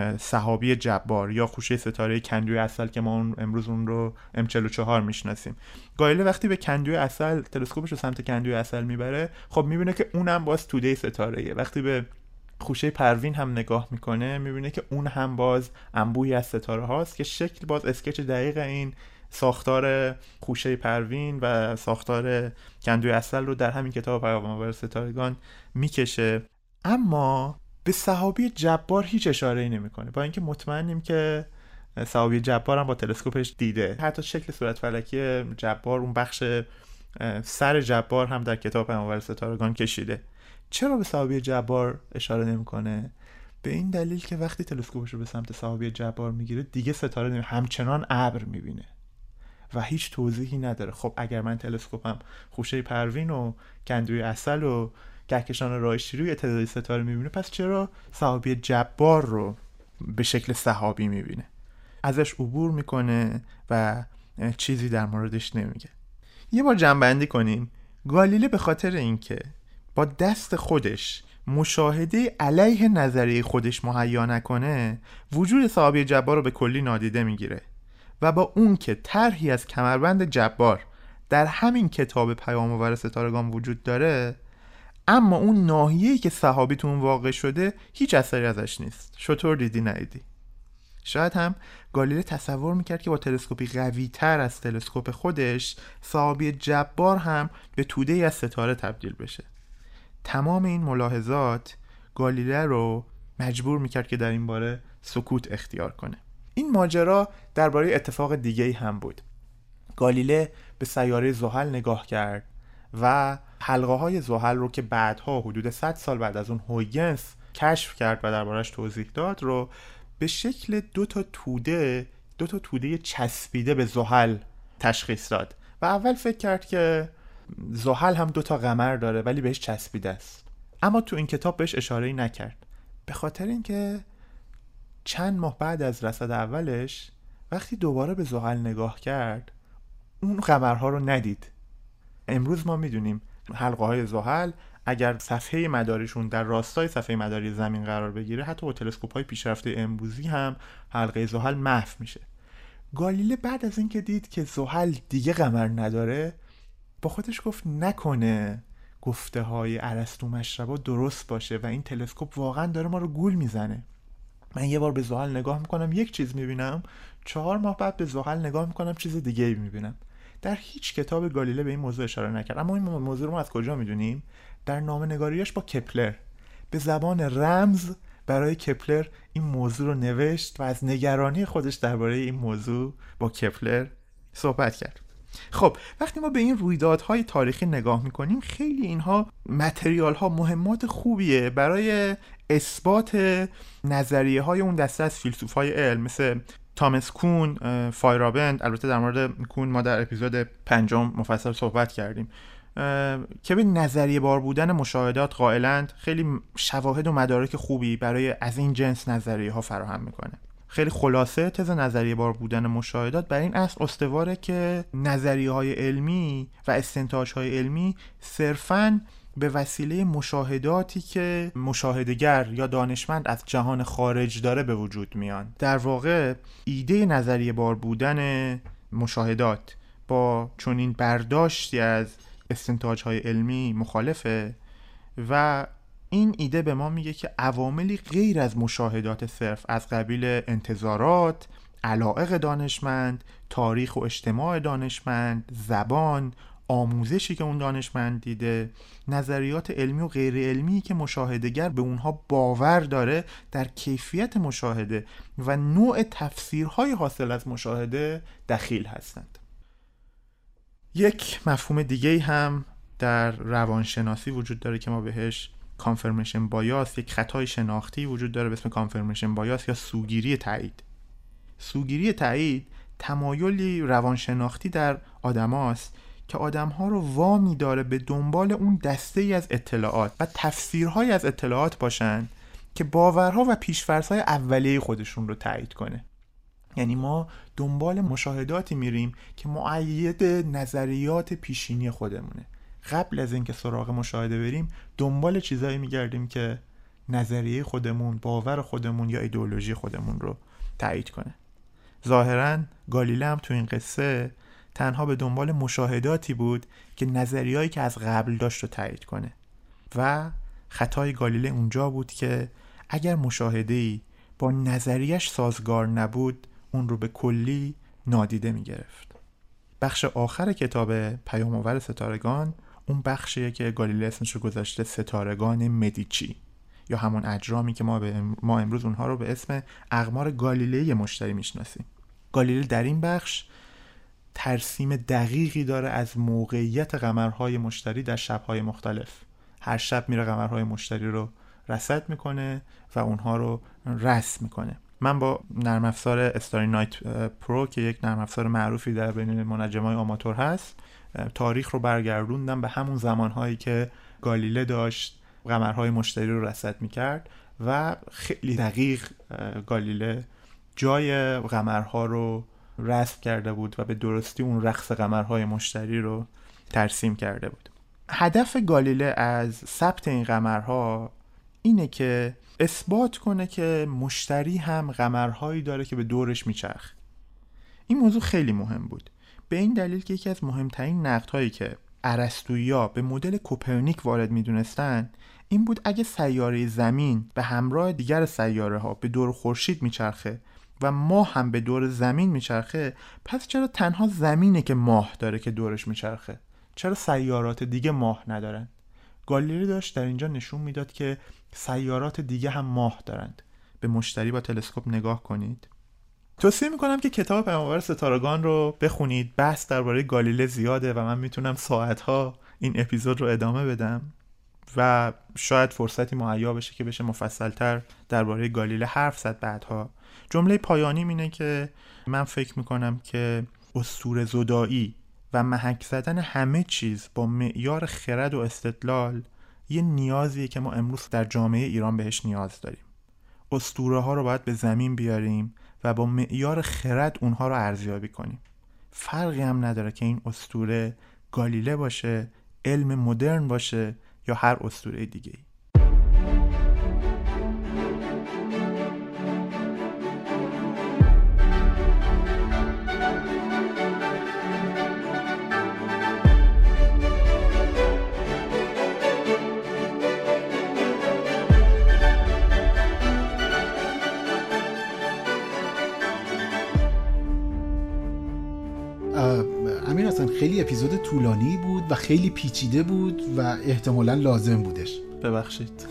سحابی جبار یا خوشه ستاره کندوی عسل که ما اون امروز اون رو ام چهل و چهار میشناسیم. گالیله وقتی به کندوی عسل تلسکوپش رو سمت کندوی عسل میبره خب میبینه که اونم باز توده ستاره‌ایه. وقتی به خوشه پروین هم نگاه میکنه میبینه که اون هم باز انبوهی از ستاره هاست که شکل باز اسکچ دقیق این ساختار خوشه پروین و ساختار کندوی عسل رو در همین کتاب پیام‌آور ستارگان میکشه. اما به سحابی جبار هیچ اشاره‌ای نمیکنه، با اینکه مطمئنیم که سحابی جبار هم با تلسکوپش دیده. حتی شکل صورت فلکی جبار، اون بخش سر جبار هم در کتاب پیام‌آور ستارگان کشیده. چرا به سحابی جبار اشاره نمیکنه؟ به این دلیل که وقتی تلسکوپش رو به سمت سحابی جبار میگیره دیگه ستاره نمیبینه، همچنان ابر میبینه و هیچ توضیحی نداره. خب اگر من تلسکوپم خوشه پروین و کندوی عسل و کهکشان راه شیری و تعدادی ستاره میبینه، پس چرا سحابی جبار رو به شکل سحابی میبینه؟ ازش عبور میکنه و چیزی در موردش نمیگه. یه بار جمع‌بندی کنیم. گالیله به خاطر اینکه با دست خودش مشاهده علیه نظریه خودش مهیا نکنه، وجود سحابی جبار رو به کلی نادیده میگیره و با اون که طرحی از کمربند جبار در همین کتاب پیام‌آور ستارگان وجود داره، اما اون ناحیه‌ای که سحابی تو اون واقع شده هیچ اثری ازش نیست. شطور دیدی ندیدی. شاید هم گالیله تصور میکرد که با تلسکوپی قوی تر از تلسکوپ خودش سحابی جبار هم به توده‌ای از ستاره تبدیل بشه. تمام این ملاحظات گالیله رو مجبور میکرد که در این باره سکوت اختیار کنه. این ماجرا درباره اتفاق دیگه‌ای هم بود. گالیله به سیاره زحل نگاه کرد و حلقه‌های زحل رو که بعدها حدود صد سال بعد از اون هویگنس کشف کرد و دربارش توضیح داد رو به شکل دو تا توده دو تا توده چسبیده به زحل تشخیص داد و اول فکر کرد که زحل هم دو تا قمر داره ولی بهش چسبیده است، اما تو این کتاب بهش اشاره‌ای نکرد، به خاطر اینکه چند ماه بعد از رصد اولش وقتی دوباره به زحل نگاه کرد اون قمرها رو ندید. امروز ما میدونیم حلقه‌های زحل اگر صفحه مدارشون در راستای صفحه مداری زمین قرار بگیره، حتی با تلسکوپ‌های پیشرفته امروزی هم حلقه زحل محو میشه. گالیله بعد از اینکه دید که زحل دیگه قمر نداره با خودش گفت نکنه گفته های ارسطو مشربا درست باشه و این تلسکوپ واقعا داره ما رو گول میزنه. من یه بار به زحل نگاه میکنم یک چیز میبینم، چهار ماه بعد به زحل نگاه میکنم چیز دیگه ای میبینم. در هیچ کتاب گالیله به این موضوع اشاره نکرد، اما این موضوع رو ما از کجا میدونیم؟ در نامه‌نگاریش با کپلر به زبان رمز برای کپلر این موضوع رو نوشت و از نگرانی خودش درباره این موضوع با کپلر صحبت کرد. خب وقتی ما به این رویدادهای تاریخی نگاه میکنیم خیلی اینها متریال ها مهمات خوبیه برای اثبات نظریه های اون دسته از فیلسوف های علم مثل تامس کون، فایرابند. البته در مورد کون ما در اپیزود پنجم مفصل صحبت کردیم که به نظریه بار بودن مشاهدات قائلند، خیلی شواهد و مدارک خوبی برای از این جنس نظریه ها فراهم میکنه خیلی خلاصه تز نظریه بار بودن مشاهدات بر این اصل استواره که نظریه‌های علمی و استنتاج‌های علمی صرفاً به وسیله مشاهداتی که مشاهده‌گر یا دانشمند از جهان خارج داره به وجود میان. در واقع ایده نظریه بار بودن مشاهدات با چنین برداشتی از استنتاج‌های علمی مخالفه و این ایده به ما میگه که عواملی غیر از مشاهدات صرف از قبیل انتظارات، علایق دانشمند، تاریخ و اجتماع دانشمند، زبان، آموزشی که اون دانشمند دیده، نظریات علمی و غیر علمی که مشاهده‌گر به اونها باور داره در کیفیت مشاهده و نوع تفسیرهای حاصل از مشاهده دخیل هستند. یک مفهوم دیگه هم در روانشناسی وجود داره که ما بهش کانفرمیشن بایاس، یک خطای شناختی وجود داره به اسم کانفرمیشن بایاس یا سوگیری تایید. سوگیری تایید تمایلی روانشناختی در آدماست که آدم‌ها رو وامی داره به دنبال اون دسته‌ای از اطلاعات و تفسیرهای از اطلاعات باشن که باورها و پیش‌فرض‌های اولیه خودشون رو تایید کنه. یعنی ما دنبال مشاهداتی میریم که مؤید نظریات پیشینی خودمونه. قبل از اینکه سراغ مشاهده بریم دنبال چیزایی میگردیم که نظریه خودمون، باور خودمون یا ایدئولوژی خودمون رو تایید کنه. ظاهراً گالیله هم تو این قصه تنها به دنبال مشاهداتی بود که نظریه‌ای که از قبل داشت رو تایید کنه و خطای گالیله اونجا بود که اگر مشاهده‌ای با نظریش سازگار نبود اون رو به کلی نادیده می‌گرفت. بخش آخر کتاب پیام آور ستارگان اون بخشیه که گالیله اسمش رو گذاشته ستارگان مدیچی یا همون اجرامی که ما, به ما امروز اونها رو به اسم اقمار گالیله‌ای مشتری میشناسیم. گالیله در این بخش ترسیم دقیقی داره از موقعیت قمرهای مشتری در شب‌های مختلف. هر شب میره قمرهای مشتری رو رصد میکنه و اونها رو رسم میکنه. من با نرم افزار استاری نایت پرو که یک نرم افزار معروفی در بین منجمای آماتور هست تاریخ رو برگردوندم به همون زمانهایی که گالیله داشت قمرهای مشتری رو رصد میکرد و خیلی دقیق گالیله جای قمرها رو رسم کرده بود و به درستی اون رقص قمرهای مشتری رو ترسیم کرده بود. هدف گالیله از ثبت این قمرها اینه که اثبات کنه که مشتری هم قمرهایی داره که به دورش میچرخه. این موضوع خیلی مهم بود به این دلیل که یکی از مهمترین نقدهایی که ارسطویی‌ها به مدل کوپرنیک وارد میدونستن این بود اگه سیاره زمین به همراه دیگر سیاره‌ها به دور خورشید میچرخه و ماه هم به دور زمین میچرخه، پس چرا تنها زمینه که ماه داره که دورش میچرخه؟ چرا سیارات دیگه ماه ندارن؟ گالیله داشت در اینجا نشون میداد که سیارات دیگه هم ماه دارند. به مشتری با تلسکوپ نگاه کنید. توصیه میکنم که کتاب پیام آور ستارگان رو بخونید. بحث درباره گالیله زیاده و من میتونم ساعتها این اپیزود رو ادامه بدم و شاید فرصتی مهیا بشه که بشه مفصلتر درباره گالیله حرف زد بعدها. جمله پایانی اینه که من فکر میکنم که اسطوره زدایی و محک زدن همه چیز با معیار خرد و استدلال یه نیازیه که ما امروز در جامعه ایران بهش نیاز داریم. اسطوره ها رو باید به زمین بیاریم و با معیار خرد اونها رو ارزیابی کنیم. فرقی هم نداره که این اسطوره گالیله باشه، علم مدرن باشه یا هر اسطوره دیگه‌ای. امیر حسن خیلی اپیزود طولانی بود و خیلی پیچیده بود و احتمالاً لازم بودش. ببخشید.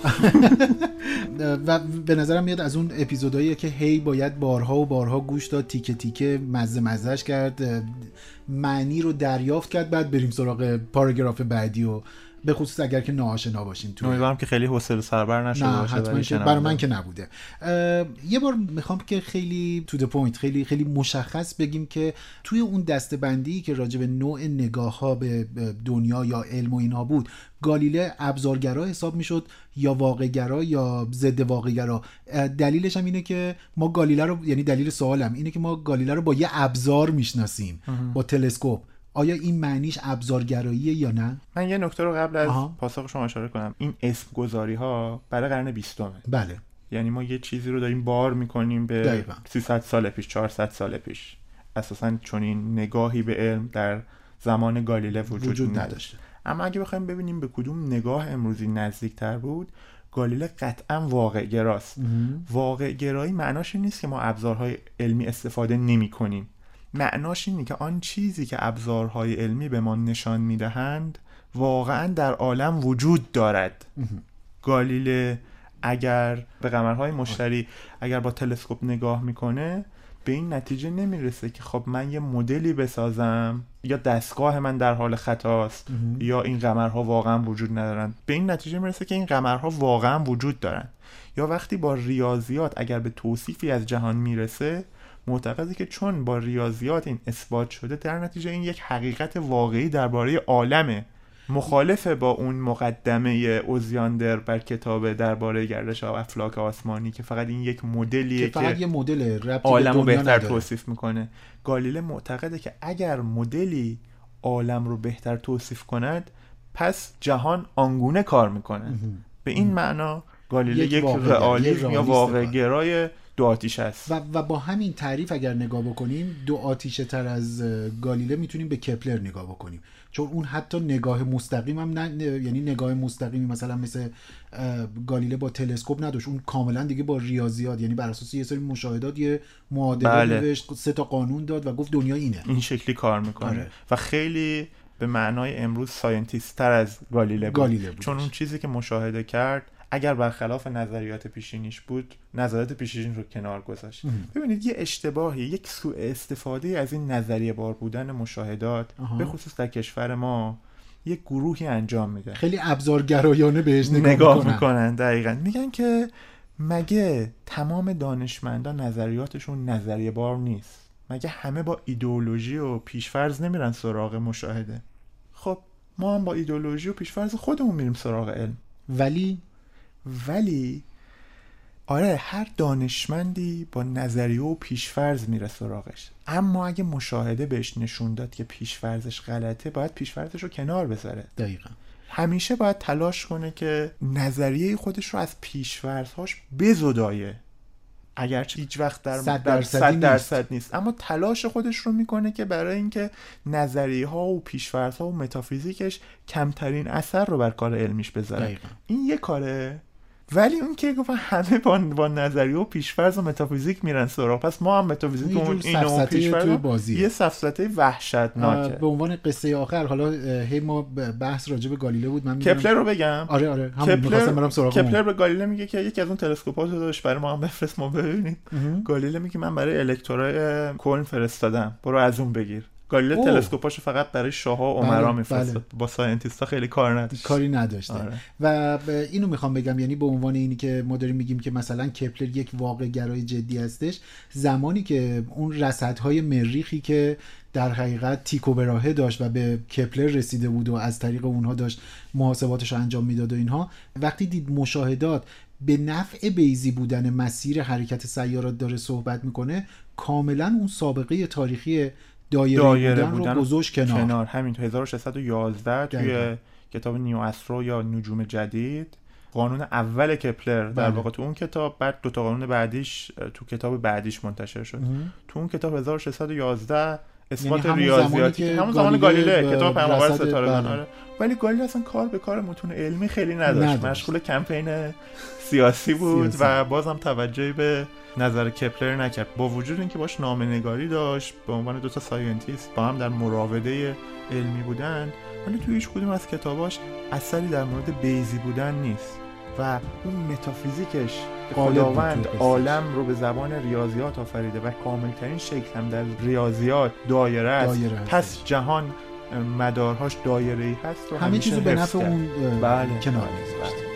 و به نظرم میاد از اون اپیزوداییه که هی باید بارها و بارها گوش داد، تیکه تیکه مزه مزهش کرد، معنی رو دریافت کرد، بعد بریم سراغ پاراگراف بعدی و به خصوص اگر که ناآشنا باشین. تو امیدوارم که خیلی حوصله سربر نشده نه باشه. حتما که برای من که نبوده. یه بار میخوام که خیلی تو د پوینت، خیلی خیلی مشخص بگیم که توی اون دسته‌بندی که راجع به نوع نگاه‌ها به دنیا یا علم و اینها بود، گالیله ابزارگرا حساب میشد یا واقع‌گرا یا ضد واقع‌گرا؟ دلیلش هم اینه که ما گالیله رو، یعنی دلیل سوالم اینه که ما گالیله رو با یه ابزار میشناسیم، با تلسکوپ. آیا این معنیش ابزارگراییه یا نه؟ من یه نکته رو قبل از آها. پاسخ شما اشاره کنم. این اسم گذاری ها برای قرن بیستمه. بله. یعنی ما یه چیزی رو داریم بار میکنیم به دقیقا. سیصد سال پیش، چهارصد سال پیش. اساساً چون این نگاهی به علم در زمان گالیله وجود, وجود نداشته. اما اگه بخوایم ببینیم به کدوم نگاه امروزی نزدیکتر بود، گالیله قطعاً واقع گراست. واقع گرایی معناش این نیست که ما ابزارهای علمی استفاده نمی کنیم. معناش اینه که آن چیزی که ابزارهای علمی به ما نشان میدهند واقعاً در عالم وجود دارد. گالیله اگر به قمرهای مشتری اگر با تلسکوپ نگاه میکنه به این نتیجه نمیرسه که خب من یه مدلی بسازم یا دستگاه من در حال خطاست یا این قمرها واقعا وجود ندارن. به این نتیجه میرسه که این قمرها واقعا وجود دارن. یا وقتی با ریاضیات اگر به توصیفی از جهان میرسه معتقده که چون با ریاضیات این اثبات شده در نتیجه این یک حقیقت واقعی درباره عالمه، مخالفه با اون مقدمه اوزیاندر بر کتاب درباره گردش افلاک آسمانی که فقط این یک مدلیه که فقط یه مدل ربطی عالم به رو بهتر نداره. توصیف میکنه. گالیله معتقده که اگر مدلی عالم رو بهتر توصیف کند پس جهان آنگونه کار میکنه. به این معنا گالیله یک, یک رئالیسم یا واقع گرای دو آتیشه است. و, و با همین تعریف اگر نگاه بکنیم دو آتیشه تر از گالیله میتونیم به کپلر نگاه بکنیم، چون اون حتی نگاه مستقیم هم نه، یعنی نگاه مستقیمی مثلا مثل گالیله با تلسکوپ نداشت. اون کاملا دیگه با ریاضیات، یعنی بر اساس یه سری مشاهدات یه معادله بله. نوشت، سه تا قانون داد و گفت دنیا اینه، این شکلی کار میکنه. آره. و خیلی به معنای امروز ساینتیست تر از گالیله بود, گالیله بود. چون اون چیزی که مشاهده کرد اگر برخلاف نظریات پیشینیش بود، نظریات پیشین رو کنار گذاشت. ببینید یه اشتباهی، یک سوء استفاده از این نظریه بار بودن مشاهدات به خصوص در کشور ما یک گروهی انجام میده. خیلی ابزارگرایانه بهش نگاه, نگاه میکنن. میکنن. دقیقاً میگن که مگه تمام دانشمندان نظریاتشون نظریه بار نیست؟ مگه همه با ایدئولوژی و پیشفرض نمیرن سراغ مشاهده؟ خب ما هم با ایدئولوژی و پیشفرض خودمون میریم سراغ علم. ولی ولی آره هر دانشمندی با نظریه و پیشفرض میره سراغش، اما اگه مشاهده بهش نشون داد که پیشفرضش غلطه باید پیشفرضش رو کنار بذاره. دقیقاً. همیشه باید تلاش کنه که نظریه خودش رو از پیشفرضهاش بزدایه، اگرچه هیچ وقت در صد درصد درصد نیست، اما تلاش خودش رو میکنه که برای اینکه نظریه ها و پیشفرض ها و متافیزیکش کمترین اثر رو بر کار علمیش بذاره. دقیقا. این یه کاره. ولی اون که گفت همه با, با نظریه و پیشفرض و متافیزیک میرن سراغ، پس ما هم متافیزیکمون اینو و پیشفرض یه سفسطه وحشتناکه. به عنوان قصه آخر، حالا هی ما بحث راجع به گالیله بود، من کپلر رو بگم. آره آره کپلر کپلر به گالیله میگه که یکی از اون تلسکوپات رو داشت برای ما هم بفرست ما ببینیم. گالیله میگه من برای الکترای کلن فرستادم، برو از اون بگیر. گالیله تلسکوپاشو فقط برای شاه‌ها و امرا میفرسته. بله. با ساینتیست‌ها خیلی کار نداشت. کاری نداشته. آره. و اینو میخوام بگم، یعنی به عنوان اینی که ما داریم میگیم که مثلا کپلر یک واقع گرای جدی هستش، زمانی که اون رصدهای مریخی که در حقیقت تیکو براهه داشت و به کپلر رسیده بود و از طریق اونها داشت محاسباتش رو انجام میداد و اینها، وقتی دید مشاهدات به نفع بیضی بودن مسیر حرکت سیارات داره صحبت میکنه، کاملا اون سابقه تاریخی دایره, دایره بودن, بودن رو گذاشت کنار. کنار همین تو هزار و ششصد و یازده توی کتاب نیو استرو یا نجوم جدید، قانون اول کپلر در واقع تو اون کتاب، بعد دو تا قانون بعدیش تو کتاب بعدیش منتشر شد. ام. تو اون کتاب هزار و ششصد و یازده اثبات یعنی ریاضیاتی، همون زمان گالیله کتاب پیامبر ستارگان. آره. ولی گالیله اصلا کار به کار متون علمی خیلی نداشت, نداشت. مشغول کمپین سیاسی بود سیاسی. و بازم توجهی به نظر کپلر نکرد، با وجود اینکه باش نامه‌نگاری داشت به عنوان دو تا ساینتیست با هم در مراوده علمی بودن، ولی توی هیچ کدوم از کتاباش اثری در مورد بیضی بودن نیست و اون متافیزیکش خداوند عالم رو به زبان ریاضیات آفریده و کاملترین شکل هم در ریاضیات دایره است. دایره پس جهان مدارهاش دایره‌ای هست و همه چیزو به نفع اون بله. کنار بله.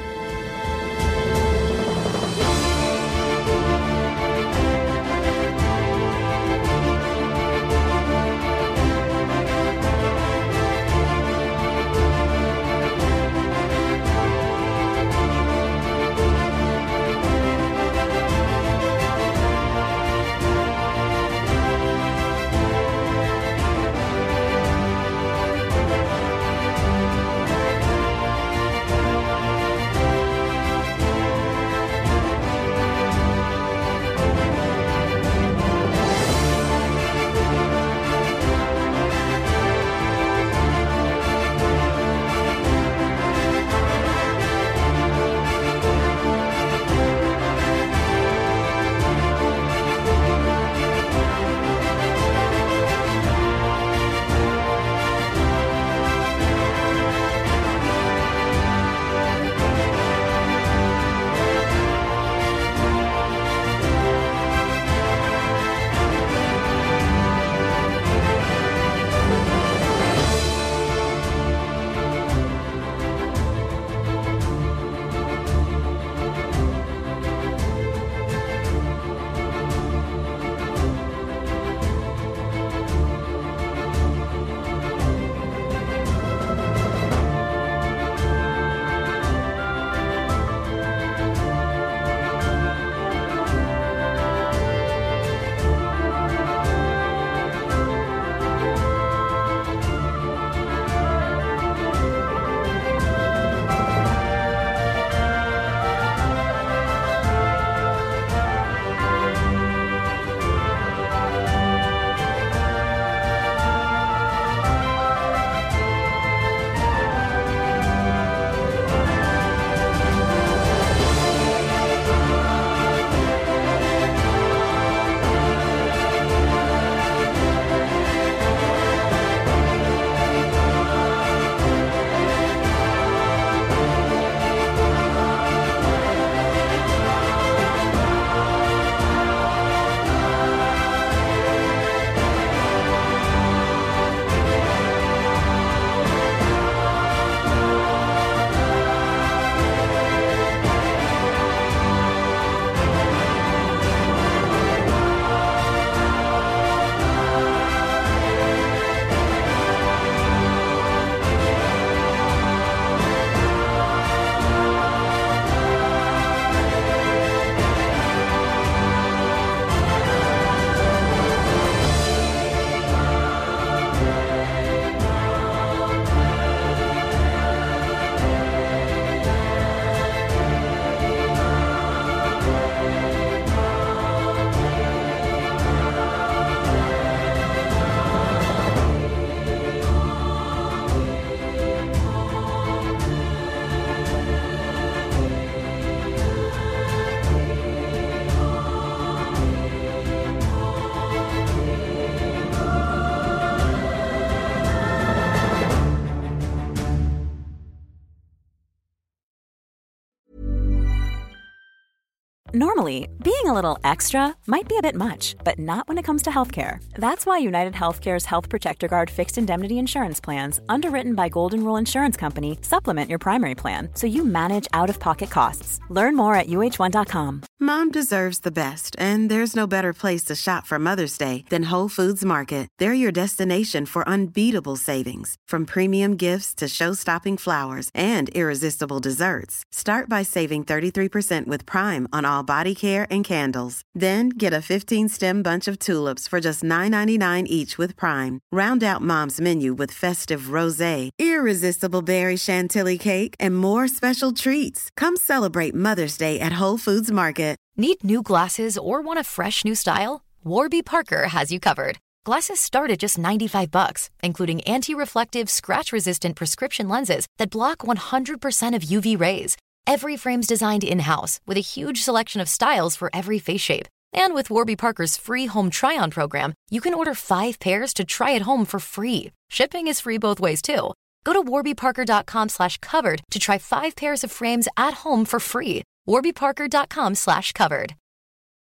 Normally, being a little extra might be a bit much, but not when it comes to healthcare. That's why United Healthcare's Health Protector Guard fixed indemnity insurance plans, underwritten by Golden Rule Insurance Company, supplement your primary plan so you manage out-of-pocket costs. Learn more at U H one dot com. Mom deserves the best, and there's no better place to shop for Mother's Day than Whole Foods Market. They're your destination for unbeatable savings, from premium gifts to show-stopping flowers and irresistible desserts. Start by saving thirty-three percent with Prime on all body care and candles. Then get a fifteen-stem bunch of tulips for just nine ninety-nine each with Prime. Round out Mom's menu with festive rosé, irresistible berry chantilly cake, and more special treats. Come celebrate Mother's Day at Whole Foods Market. Need new glasses or want a fresh new style? Warby Parker has you covered. Glasses start at just ninety-five bucks, including anti-reflective, scratch-resistant prescription lenses that block one hundred percent of U V rays. Every frame's designed in-house with a huge selection of styles for every face shape. And with Warby Parker's free home try-on program, you can order five pairs to try at home for free. Shipping is free both ways, too. Go to warbyparker.com slash covered to try five pairs of frames at home for free. warbyparker.com slash covered.